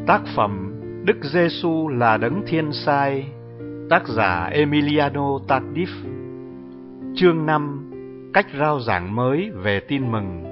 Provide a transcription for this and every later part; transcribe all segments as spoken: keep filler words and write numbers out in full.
Tác phẩm Đức Giêsu là đấng thiên sai. Tác giả Emiliano Tardif. Chương năm. Cách rao giảng mới về tin mừng.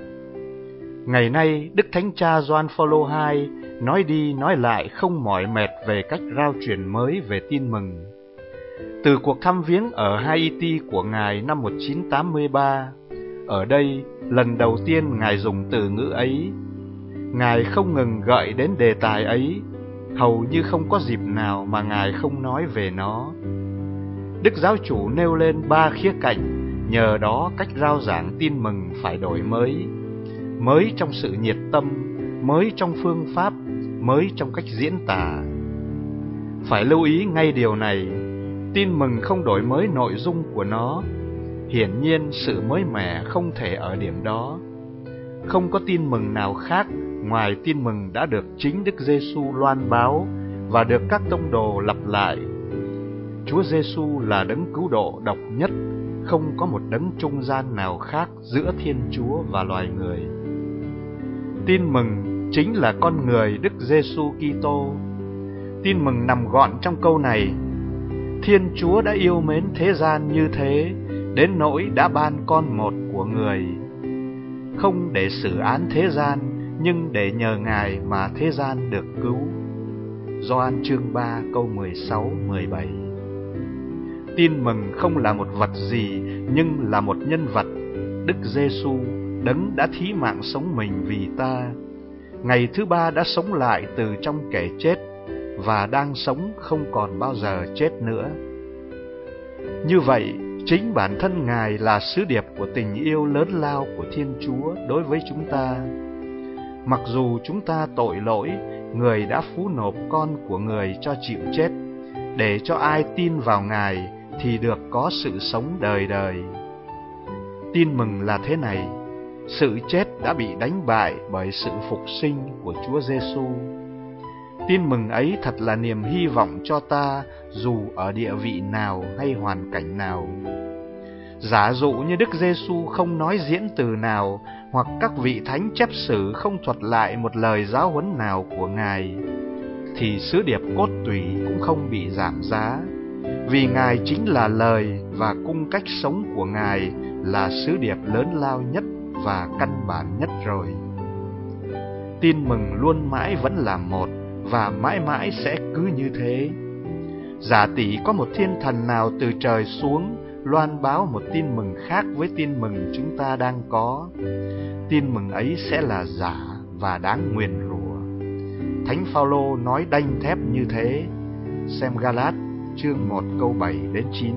Ngày nay, Đức Thánh Cha Gioan Phaolô hai nói đi nói lại không mỏi mệt về cách rao truyền mới về tin mừng. Từ cuộc thăm viếng ở Haiti của Ngài năm một nghìn chín trăm tám mươi ba, ở đây lần đầu tiên Ngài dùng từ ngữ ấy. Ngài không ngừng gợi đến đề tài ấy, hầu như không có dịp nào mà Ngài không nói về nó. Đức Giáo chủ nêu lên ba khía cạnh, nhờ đó cách rao giảng tin mừng phải đổi mới. Mới trong sự nhiệt tâm, mới trong phương pháp, mới trong cách diễn tả. Phải lưu ý ngay điều này, tin mừng không đổi mới nội dung của nó. Hiển nhiên sự mới mẻ không thể ở điểm đó. Không có tin mừng nào khác ngoài tin mừng đã được chính Đức Giêsu loan báo và được các tông đồ lặp lại. Chúa Giêsu là đấng cứu độ độc nhất, không có một đấng trung gian nào khác giữa Thiên Chúa và loài người. Tin mừng chính là con người Đức Giêsu Kitô. Tin mừng nằm gọn trong câu này: Thiên Chúa đã yêu mến thế gian như thế, đến nỗi đã ban con một của người, không để xử án thế gian, nhưng để nhờ Ngài mà thế gian được cứu. Gioan chương ba câu mười sáu mười bảy. Tin mừng không là một vật gì, nhưng là một nhân vật, Đức Giêsu, đấng đã thí mạng sống mình vì ta. Ngày thứ ba đã sống lại từ trong kẻ chết, và đang sống không còn bao giờ chết nữa. Như vậy, chính bản thân Ngài là sứ điệp của tình yêu lớn lao của Thiên Chúa đối với chúng ta. Mặc dù chúng ta tội lỗi, Người đã phú nộp con của Người cho chịu chết, để cho ai tin vào Ngài thì được có sự sống đời đời. Tin mừng là thế này: sự chết đã bị đánh bại bởi sự phục sinh của Chúa Giêsu. Tin mừng ấy thật là niềm hy vọng cho ta, dù ở địa vị nào hay hoàn cảnh nào. Giả dụ như Đức Giêsu không nói diễn từ nào, hoặc các vị thánh chép sử không thuật lại một lời giáo huấn nào của Ngài, thì sứ điệp cốt tủy cũng không bị giảm giá, vì Ngài chính là lời và cung cách sống của Ngài là sứ điệp lớn lao nhất và căn bản nhất rồi. Tin mừng luôn mãi vẫn là một, và mãi mãi sẽ cứ như thế. Giả tỷ có một thiên thần nào từ trời xuống loan báo một tin mừng khác với tin mừng chúng ta đang có, tin mừng ấy sẽ là giả và đáng nguyền rủa. Thánh Phaolô nói đanh thép như thế. Xem Ga-lát chương một câu bảy đến chín.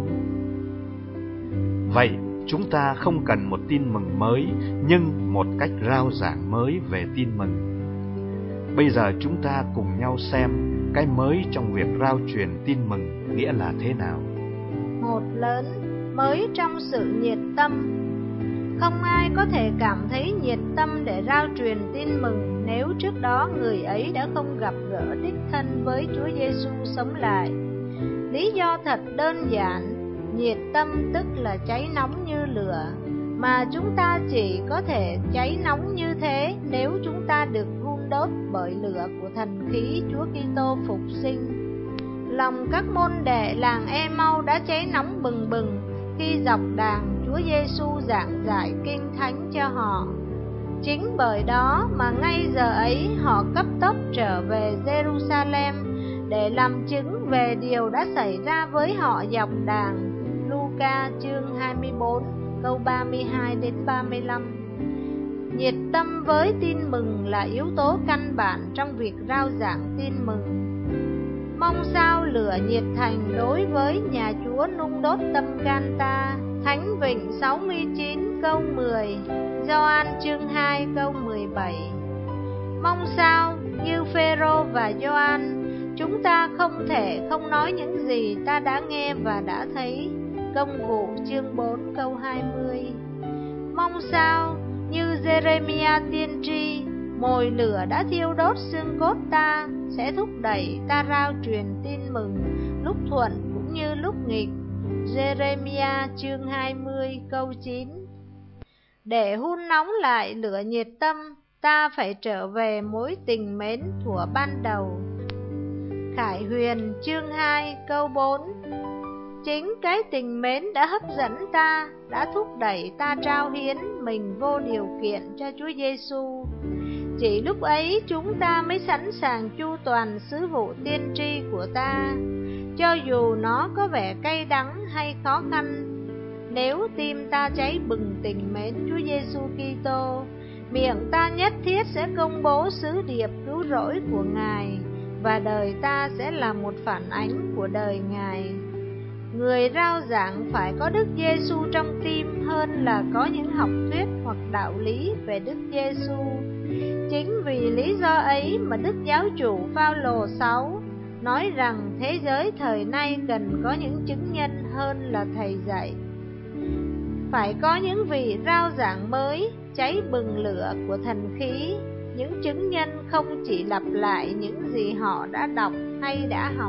Vậy chúng ta không cần một tin mừng mới, nhưng một cách rao giảng mới về tin mừng. Bây giờ chúng ta cùng nhau xem cái mới trong việc rao truyền tin mừng nghĩa là thế nào. Một lớn, mới trong sự nhiệt tâm. Không ai có thể cảm thấy nhiệt tâm để rao truyền tin mừng nếu trước đó người ấy đã không gặp gỡ đích thân với Chúa Giêsu sống lại. Lý do thật đơn giản, nhiệt tâm tức là cháy nóng như lửa, mà chúng ta chỉ có thể cháy nóng như thế nếu chúng ta được hun đốt bởi lửa của thần khí Chúa Kitô phục sinh. Lòng các môn đệ làng E-mau đã cháy nóng bừng bừng khi dọc đàng Chúa Giêsu giảng giải kinh thánh cho họ. Chính bởi đó mà ngay giờ ấy họ cấp tốc trở về Jerusalem để làm chứng về điều đã xảy ra với họ dọc đàng. Luca chương hai mươi bốn câu ba mươi hai đến ba mươi lăm. Nhiệt tâm với tin mừng là yếu tố căn bản trong việc rao giảng tin mừng. Mong sao lửa nhiệt thành đối với nhà Chúa nung đốt tâm can ta. Thánh Vịnh sáu mươi chín câu mười, Gioan chương hai câu mười bảy. Mong sao như Phêrô và Gioan, chúng ta không thể không nói những gì ta đã nghe và đã thấy. Công vụ chương bốn câu hai mươi. Mong sao như Giê-rê-mi-a tiên tri, mồi lửa đã thiêu đốt xương cốt ta, sẽ thúc đẩy ta rao truyền tin mừng lúc thuận cũng như lúc nghịch. Giê-rê-mi-a chương hai mươi câu chín. Để hun nóng lại lửa nhiệt tâm, ta phải trở về mối tình mến thuở ban đầu. Khải Huyền chương hai câu bốn. Chính cái tình mến đã hấp dẫn ta, đã thúc đẩy ta trao hiến mình vô điều kiện cho Chúa Giêsu. Chỉ lúc ấy chúng ta mới sẵn sàng chu toàn sứ vụ tiên tri của ta, cho dù nó có vẻ cay đắng hay khó khăn. Nếu tim ta cháy bừng tình mến Chúa Giêsu Kitô, miệng ta nhất thiết sẽ công bố sứ điệp cứu rỗi của Ngài, và đời ta sẽ là một phản ánh của đời Ngài. Người rao giảng phải có Đức Giêsu trong tim hơn là có những học thuyết hoặc đạo lý về Đức Giêsu. Chính vì lý do ấy mà Đức Giáo chủ Phaolô sáu nói rằng thế giới thời nay cần có những chứng nhân hơn là thầy dạy. Phải có những vị rao giảng mới, cháy bừng lửa của thần khí, những chứng nhân không chỉ lặp lại những gì họ đã đọc hay đã học,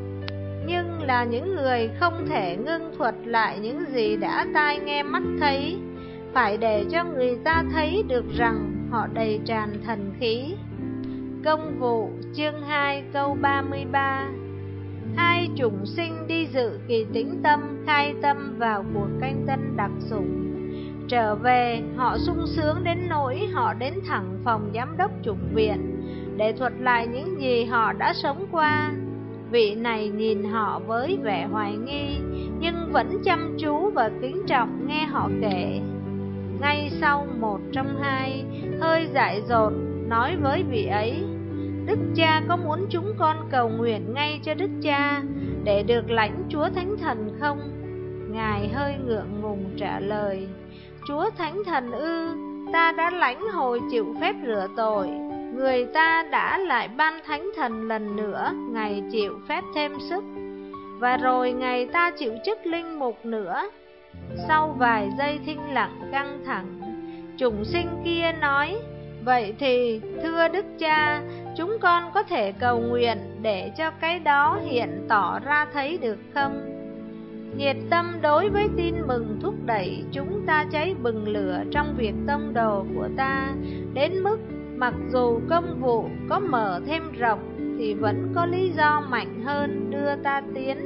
nhưng là những người không thể ngưng thuật lại những gì đã tai nghe mắt thấy, phải để cho người ta thấy được rằng họ đầy tràn thần khí. Công vụ chương hai câu ba mươi ba. Hai chủng sinh đi dự kỳ tĩnh tâm khai tâm vào cuộc canh tân đặc sủng. Trở về, họ sung sướng đến nỗi họ đến thẳng phòng giám đốc chủng viện để thuật lại những gì họ đã sống qua. Vị này nhìn họ với vẻ hoài nghi, nhưng vẫn chăm chú và kính trọng nghe họ kể. Ngay sau một trong hai, hơi dại dột, nói với vị ấy: Đức Cha có muốn chúng con cầu nguyện ngay cho Đức Cha để được lãnh Chúa Thánh Thần không? Ngài hơi ngượng ngùng trả lời: Chúa Thánh Thần ư? Ta đã lãnh hồi chịu phép rửa tội. Người ta đã lại ban Thánh Thần lần nữa, Ngài chịu phép thêm sức. Và rồi Ngài ta chịu chức linh mục nữa. Sau vài giây thinh lặng căng thẳng, chủng sinh kia nói: Vậy thì, thưa Đức Cha, chúng con có thể cầu nguyện để cho cái đó hiện tỏ ra thấy được không? Nhiệt tâm đối với tin mừng thúc đẩy chúng ta cháy bừng lửa trong việc tông đồ của ta, đến mức mặc dù công vụ có mở thêm rộng thì vẫn có lý do mạnh hơn đưa ta tiến.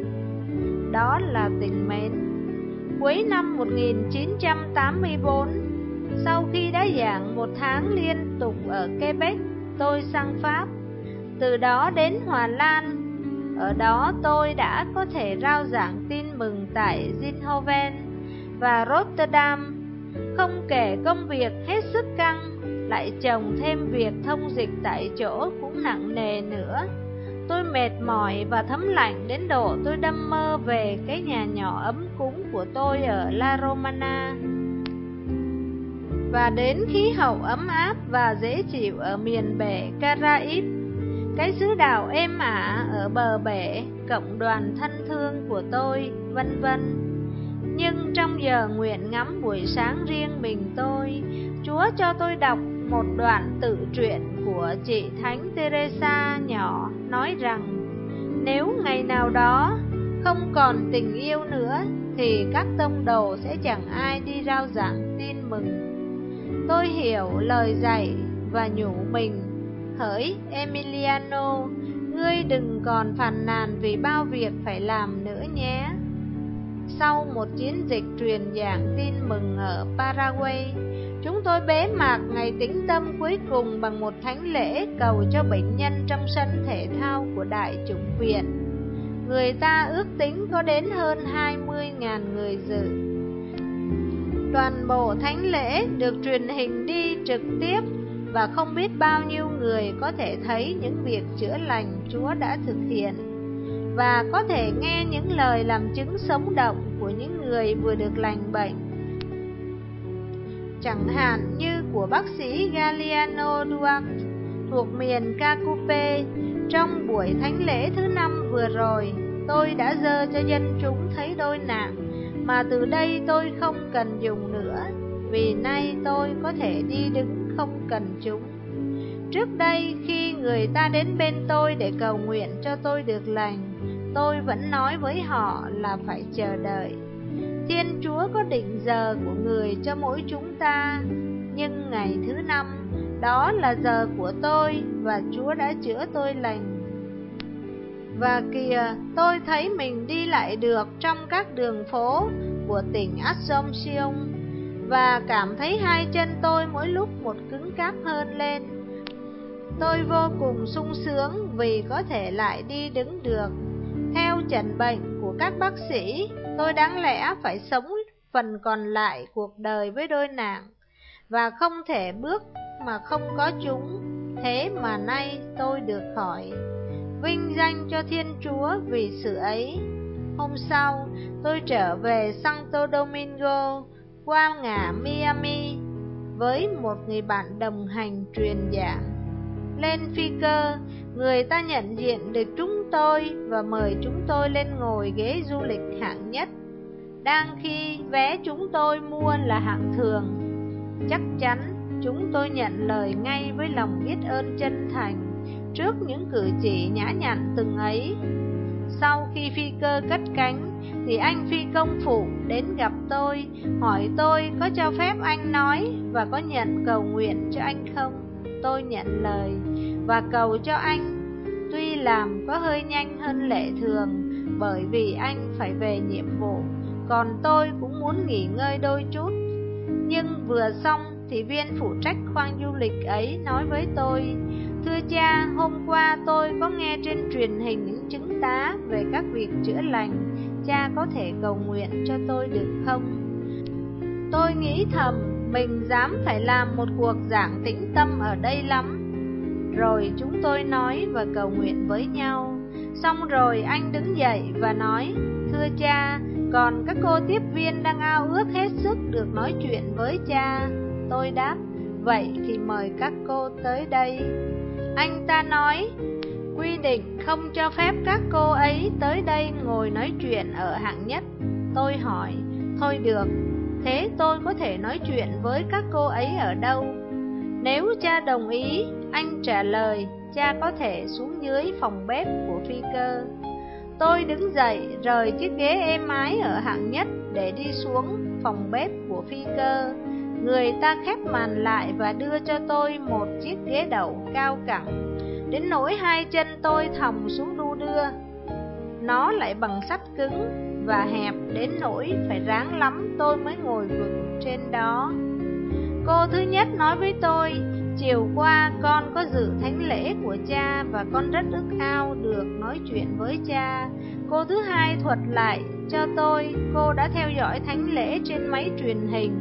Đó là tình mến. Cuối năm một nghìn chín trăm tám mươi tư, sau khi đã giảng một tháng liên tục ở Quebec, tôi sang Pháp, từ đó đến Hòa Lan. Ở đó tôi đã có thể rao giảng tin mừng tại Eindhoven và Rotterdam. Không kể công việc hết sức căng, lại chồng thêm việc thông dịch tại chỗ cũng nặng nề nữa. Tôi mệt mỏi và thấm lạnh đến độ tôi đâm mơ về cái nhà nhỏ ấm cúng của tôi ở La Romana, và đến khí hậu ấm áp và dễ chịu ở miền bể Caraïbes, cái xứ đảo êm ả ở bờ bể, cộng đoàn thân thương của tôi, vân vân. Nhưng trong giờ nguyện ngắm buổi sáng riêng mình tôi, Chúa cho tôi đọc một đoạn tự truyện của chị Thánh Teresa nhỏ, nói rằng nếu ngày nào đó không còn tình yêu nữa thì các tông đồ sẽ chẳng ai đi rao giảng tin mừng. Tôi hiểu lời dạy và nhủ mình: hỡi Emiliano, ngươi đừng còn phàn nàn vì bao việc phải làm nữa nhé. Sau một chiến dịch truyền giảng tin mừng ở Paraguay, chúng tôi bế mạc ngày tĩnh tâm cuối cùng bằng một thánh lễ cầu cho bệnh nhân trong sân thể thao của Đại chủng viện. Người ta ước tính có đến hơn hai mươi nghìn người dự. Toàn bộ thánh lễ được truyền hình đi trực tiếp, và không biết bao nhiêu người có thể thấy những việc chữa lành Chúa đã thực hiện, và có thể nghe những lời làm chứng sống động của những người vừa được lành bệnh. Chẳng hạn như của bác sĩ Galiano Duarte thuộc miền Cacupe. Trong buổi thánh lễ thứ năm vừa rồi, tôi đã giơ cho dân chúng thấy đôi nạn mà từ đây tôi không cần dùng nữa, vì nay tôi có thể đi đứng không cần chúng. Trước đây khi người ta đến bên tôi để cầu nguyện cho tôi được lành, tôi vẫn nói với họ là phải chờ đợi. Thiên Chúa có định giờ của người cho mỗi chúng ta, nhưng ngày thứ năm đó là giờ của tôi và Chúa đã chữa tôi lành. Và kìa, tôi thấy mình đi lại được trong các đường phố của tỉnh Assumption và cảm thấy hai chân tôi mỗi lúc một cứng cáp hơn lên. Tôi vô cùng sung sướng vì có thể lại đi đứng được. Theo chẩn bệnh của các bác sĩ, tôi đáng lẽ phải sống phần còn lại cuộc đời với đôi nạn và không thể bước mà không có chúng. Thế mà nay tôi được khỏi. Vinh danh cho Thiên Chúa vì sự ấy. Hôm sau, tôi trở về Santo Domingo qua ngã Miami với một người bạn đồng hành truyền giảng. Lên phi cơ, người ta nhận diện được chúng tôi và mời chúng tôi lên ngồi ghế du lịch hạng nhất, đang khi vé chúng tôi mua là hạng thường. Chắc chắn chúng tôi nhận lời ngay với lòng biết ơn chân thành trước những cử chỉ nhã nhặn từng ấy. Sau khi phi cơ cất cánh thì anh phi công phụ đến gặp tôi, hỏi tôi có cho phép anh nói và có nhận cầu nguyện cho anh không. Tôi nhận lời và cầu cho anh, tuy làm có hơi nhanh hơn lệ thường bởi vì anh phải về nhiệm vụ, còn tôi cũng muốn nghỉ ngơi đôi chút. Nhưng vừa xong thì viên phụ trách khoang du lịch ấy nói với tôi: "Thưa cha, hôm qua tôi có nghe trên truyền hình những chứng tá về các việc chữa lành. Cha có thể cầu nguyện cho tôi được không?" Tôi nghĩ thầm, mình dám phải làm một cuộc giảng tĩnh tâm ở đây lắm. Rồi chúng tôi nói và cầu nguyện với nhau. Xong rồi anh đứng dậy và nói: "Thưa cha, còn các cô tiếp viên đang ao ước hết sức được nói chuyện với cha." Tôi đáp: "Vậy thì mời các cô tới đây." Anh ta nói: "Quy định không cho phép các cô ấy tới đây ngồi nói chuyện ở hạng nhất." Tôi hỏi: "Thôi được, thế tôi có thể nói chuyện với các cô ấy ở đâu?" "Nếu cha đồng ý," anh trả lời, "cha có thể xuống dưới phòng bếp của phi cơ." Tôi đứng dậy rời chiếc ghế êm ái ở hạng nhất để đi xuống phòng bếp của phi cơ. Người ta khép màn lại và đưa cho tôi một chiếc ghế đậu cao cẳng, đến nỗi hai chân tôi thòng xuống đu đưa. Nó lại bằng sắt cứng và hẹp đến nỗi phải ráng lắm tôi mới ngồi vững trên đó. Cô thứ nhất nói với tôi: "Chiều qua con có dự thánh lễ của cha và con rất ước ao được nói chuyện với cha." Cô thứ hai thuật lại cho tôi cô đã theo dõi thánh lễ trên máy truyền hình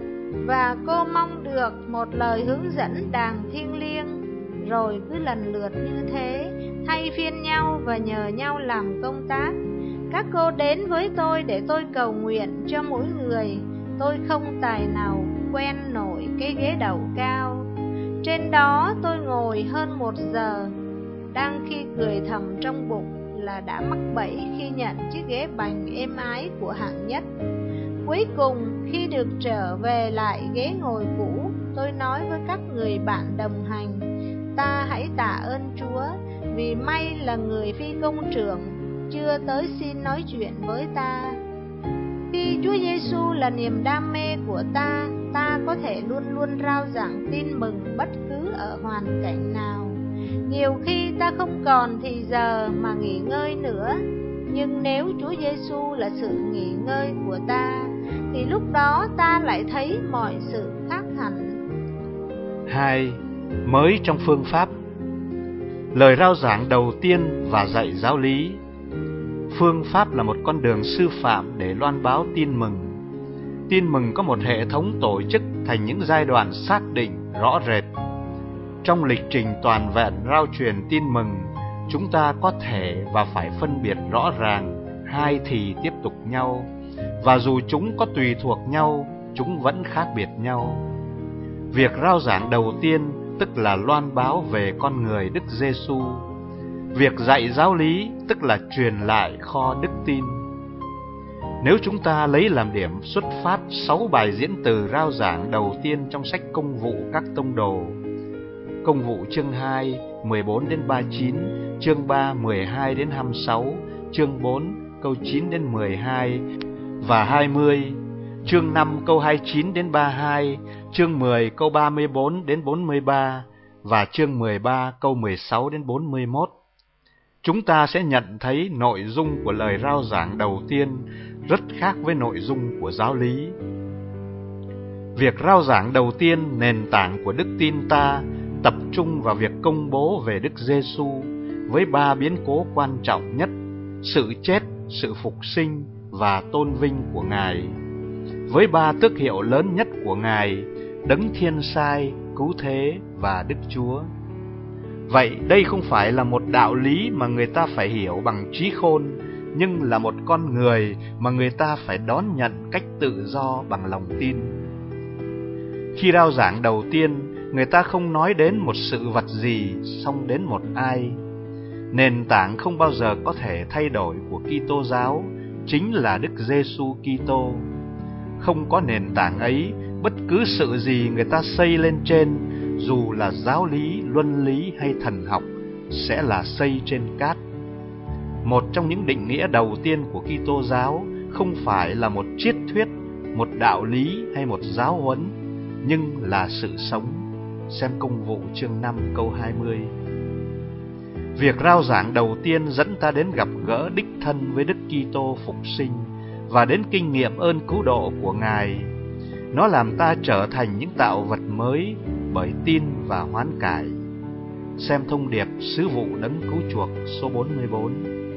và cô mong được một lời hướng dẫn đàng thiêng liêng. Rồi cứ lần lượt như thế, thay phiên nhau và nhờ nhau làm công tác. Các cô đến với tôi để tôi cầu nguyện cho mỗi người. Tôi không tài nào quen nổi cái ghế đầu cao. Trên đó tôi ngồi hơn một giờ, đang khi cười thầm trong bụng là đã mắc bẫy khi nhận chiếc ghế bành êm ái của hạng nhất. Cuối cùng, khi được trở về lại ghế ngồi cũ, tôi nói với các người bạn đồng hành: "Ta hãy tạ ơn Chúa, vì may là người phi công trưởng chưa tới xin nói chuyện với ta. Khi Chúa Giêsu là niềm đam mê của ta, ta có thể luôn luôn rao giảng tin mừng bất cứ ở hoàn cảnh nào. Nhiều khi ta không còn thì giờ mà nghỉ ngơi nữa, nhưng nếu Chúa Giêsu là sự nghỉ ngơi của ta, thì lúc đó ta lại thấy mọi sự khác hẳn." Hai. Mới trong phương pháp. Lời rao giảng đầu tiên và dạy giáo lý. Phương pháp là một con đường sư phạm để loan báo tin mừng. Tin mừng có một hệ thống tổ chức thành những giai đoạn xác định, rõ rệt. Trong lịch trình toàn vẹn rao truyền tin mừng, chúng ta có thể và phải phân biệt rõ ràng hai thì tiếp tục nhau, và dù chúng có tùy thuộc nhau, chúng vẫn khác biệt nhau. Việc rao giảng đầu tiên tức là loan báo về con người Đức Giêsu. Việc dạy giáo lý tức là truyền lại kho đức tin. Nếu chúng ta lấy làm điểm xuất phát sáu bài diễn từ rao giảng đầu tiên trong sách Công vụ các tông đồ, Công vụ chương hai, mười bốn đến ba mươi chín, chương ba, mười hai đến hai mươi sáu, chương bốn, câu chín đến mười hai và hai mươi, chương năm câu hai mươi chín đến ba mươi hai, chương mười câu ba mươi bốn đến bốn mươi ba và chương mười ba câu mười sáu đến bốn mươi mốt. Chúng ta sẽ nhận thấy nội dung của lời rao giảng đầu tiên rất khác với nội dung của giáo lý. Việc rao giảng đầu tiên, nền tảng của đức tin ta, tập trung vào việc công bố về Đức Giêsu với ba biến cố quan trọng nhất: sự chết, sự phục sinh và tôn vinh của Ngài, với ba tước hiệu lớn nhất của Ngài: Đấng Thiên Sai, Cứu Thế và Đức Chúa. Vậy đây không phải là một đạo lý mà người ta phải hiểu bằng trí khôn, nhưng là một con người mà người ta phải đón nhận cách tự do bằng lòng tin. Khi rao giảng đầu tiên, người ta không nói đến một sự vật gì, song đến một ai. Nền tảng không bao giờ có thể thay đổi của Kitô giáo chính là Đức Giêsu Kitô. Không có nền tảng ấy, bất cứ sự gì người ta xây lên trên, dù là giáo lý, luân lý hay thần học, sẽ là xây trên cát. Một trong những định nghĩa đầu tiên của Kitô giáo không phải là một triết thuyết, một đạo lý hay một giáo huấn, nhưng là sự sống. Xem Công vụ chương năm câu hai mươi. Việc rao giảng đầu tiên dẫn ta đến gặp gỡ đích thân với Đức Kitô phục sinh và đến kinh nghiệm ơn cứu độ của Ngài. Nó làm ta trở thành những tạo vật mới bởi tin và hoán cải. Xem thông điệp sứ vụ đấng cứu chuộc số bốn mươi bốn.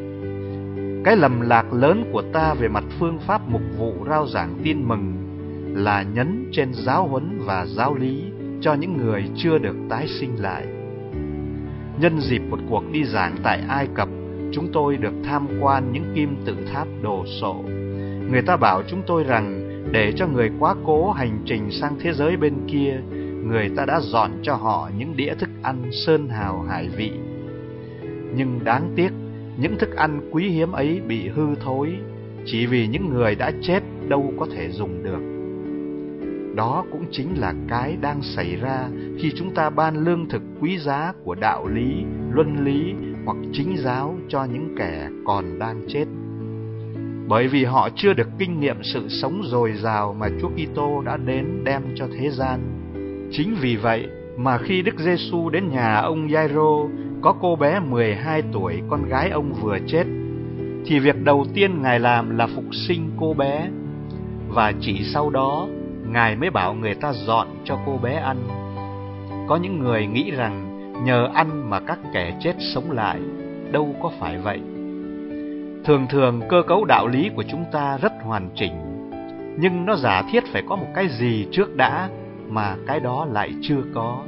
Cái lầm lạc lớn của ta về mặt phương pháp mục vụ rao giảng tin mừng là nhấn trên giáo huấn và giáo lý cho những người chưa được tái sinh lại. Nhân dịp một cuộc đi giảng tại Ai Cập, chúng tôi được tham quan những kim tự tháp đồ sộ. Người ta bảo chúng tôi rằng để cho người quá cố hành trình sang thế giới bên kia, người ta đã dọn cho họ những đĩa thức ăn sơn hào hải vị. Nhưng đáng tiếc, những thức ăn quý hiếm ấy bị hư thối, chỉ vì những người đã chết đâu có thể dùng được. Đó cũng chính là cái đang xảy ra khi chúng ta ban lương thực quý giá của đạo lý, luân lý hoặc chính giáo cho những kẻ còn đang chết. Bởi vì họ chưa được kinh nghiệm sự sống dồi dào mà Chúa Kitô đã đến đem cho thế gian. Chính vì vậy mà khi Đức Giêsu đến nhà ông Giai-rô, có cô bé mười hai tuổi, con gái ông vừa chết, thì việc đầu tiên Ngài làm là phục sinh cô bé. Và chỉ sau đó, Ngài mới bảo người ta dọn cho cô bé ăn. Có những người nghĩ rằng nhờ ăn mà các kẻ chết sống lại, đâu có phải vậy. Thường thường cơ cấu đạo lý của chúng ta rất hoàn chỉnh, nhưng nó giả thiết phải có một cái gì trước đã mà cái đó lại chưa có.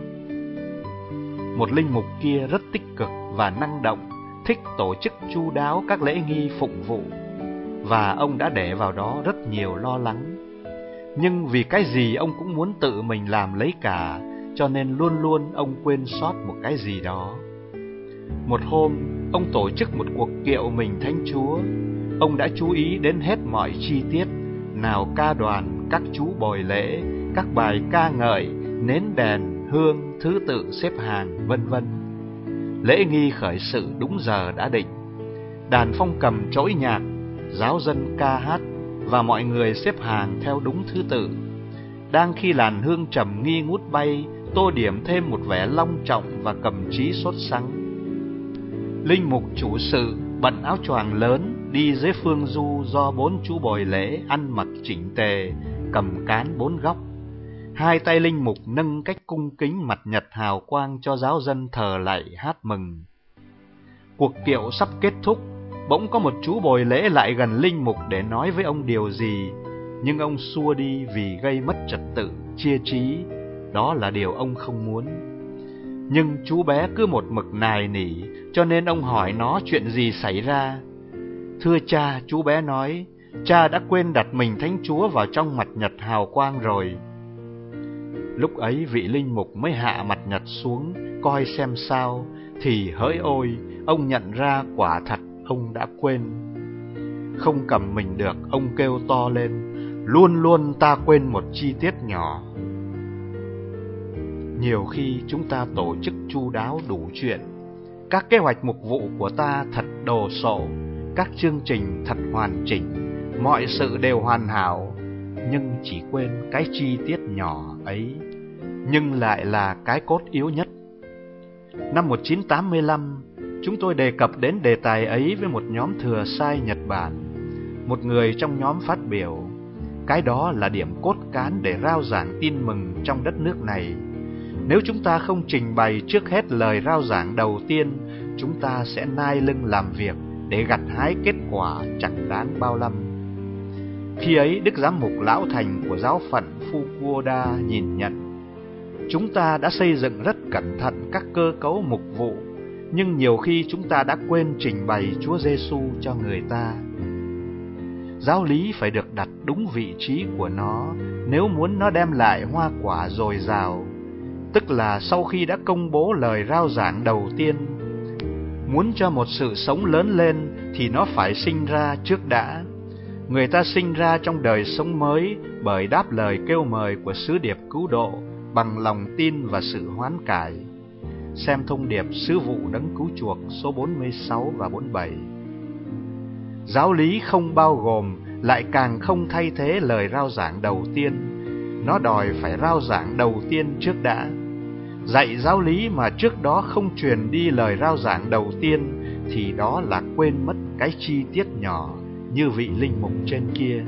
Một linh mục kia rất tích cực và năng động, thích tổ chức chu đáo các lễ nghi phụng vụ, và ông đã để vào đó rất nhiều lo lắng. Nhưng vì cái gì ông cũng muốn tự mình làm lấy cả, cho nên luôn luôn ông quên sót một cái gì đó. Một hôm, ông tổ chức một cuộc kiệu mình Thánh Chúa. Ông đã chú ý đến hết mọi chi tiết, nào ca đoàn, các chú bồi lễ, các bài ca ngợi, nến đèn, hương, thứ tự xếp hàng, vân vân. Lễ nghi khởi sự đúng giờ đã định. Đàn phong cầm trỗi nhạc, giáo dân ca hát và mọi người xếp hàng theo đúng thứ tự. Đang khi làn hương trầm nghi ngút bay, tô điểm thêm một vẻ long trọng và cầm chí sốt sắng. Linh mục chủ sự bận áo choàng lớn đi dưới phương du do bốn chú bồi lễ ăn mặc chỉnh tề, cầm cán bốn góc. Hai tay linh mục nâng cách cung kính mặt nhật hào quang cho giáo dân thờ lạy hát mừng. Cuộc kiệu sắp kết thúc, bỗng có một chú bồi lễ lại gần linh mục để nói với ông điều gì, nhưng ông xua đi vì gây mất trật tự, chia trí. Đó là điều ông không muốn. Nhưng chú bé cứ một mực nài nỉ, cho nên ông hỏi nó chuyện gì xảy ra. Thưa cha, chú bé nói, cha đã quên đặt mình Thánh Chúa vào trong mặt nhật hào quang rồi. Lúc ấy vị linh mục mới hạ mặt nhật xuống, coi xem sao, thì hỡi ôi, ông nhận ra quả thật ông đã quên. Không cầm mình được, ông kêu to lên, luôn luôn ta quên một chi tiết nhỏ. Nhiều khi chúng ta tổ chức chu đáo đủ chuyện, các kế hoạch mục vụ của ta thật đồ sộ, các chương trình thật hoàn chỉnh, mọi sự đều hoàn hảo, nhưng chỉ quên cái chi tiết nhỏ ấy, nhưng lại là cái cốt yếu nhất. Năm một nghìn chín trăm tám mươi lăm, chúng tôi đề cập đến đề tài ấy với một nhóm thừa sai Nhật Bản. Một người trong nhóm phát biểu, cái đó là điểm cốt cán để rao giảng tin mừng trong đất nước này. Nếu chúng ta không trình bày trước hết lời rao giảng đầu tiên, chúng ta sẽ nai lưng làm việc để gặt hái kết quả chẳng đáng bao lâm. Khi ấy, Đức Giám mục Lão Thành của giáo phận Fukuoka nhìn nhận, chúng ta đã xây dựng rất cẩn thận các cơ cấu mục vụ, nhưng nhiều khi chúng ta đã quên trình bày Chúa Giêsu cho người ta. Giáo lý phải được đặt đúng vị trí của nó nếu muốn nó đem lại hoa quả dồi dào, tức là sau khi đã công bố lời rao giảng đầu tiên. Muốn cho một sự sống lớn lên thì nó phải sinh ra trước đã. Người ta sinh ra trong đời sống mới bởi đáp lời kêu mời của sứ điệp cứu độ bằng lòng tin và sự hoán cải. Xem thông điệp sứ vụ đấng cứu chuộc số bốn mươi sáu và bốn mươi bảy. Giáo lý không bao gồm, lại càng không thay thế lời rao giảng đầu tiên. Nó đòi phải rao giảng đầu tiên trước đã. Dạy giáo lý mà trước đó không truyền đi lời rao giảng đầu tiên thì đó là quên mất cái chi tiết nhỏ như vị linh mục trên kia.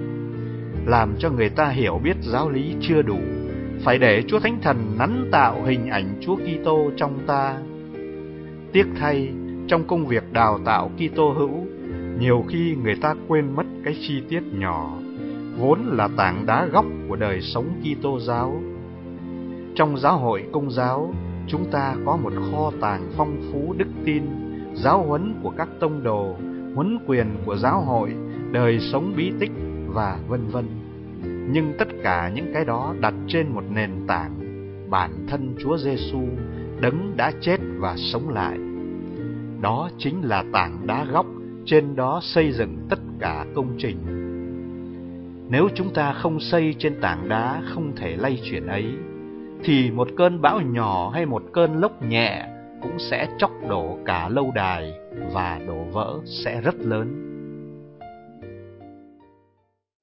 Làm cho người ta hiểu biết giáo lý chưa đủ, phải để Chúa Thánh Thần nắn tạo hình ảnh Chúa Kitô trong ta. Tiếc thay, trong công việc đào tạo Kitô hữu, nhiều khi người ta quên mất cái chi tiết nhỏ, vốn là tảng đá góc của đời sống Kitô giáo. Trong giáo hội Công giáo, chúng ta có một kho tàng phong phú đức tin, giáo huấn của các tông đồ, huấn quyền của giáo hội, đời sống bí tích và vân vân. Nhưng tất cả những cái đó đặt trên một nền tảng bản thân Chúa Giêsu, đấng đã chết và sống lại. Đó chính là tảng đá góc, trên đó xây dựng tất cả công trình. Nếu chúng ta không xây trên tảng đá không thể lay chuyển ấy, thì một cơn bão nhỏ hay một cơn lốc nhẹ cũng sẽ chóc đổ cả lâu đài, và đổ vỡ sẽ rất lớn.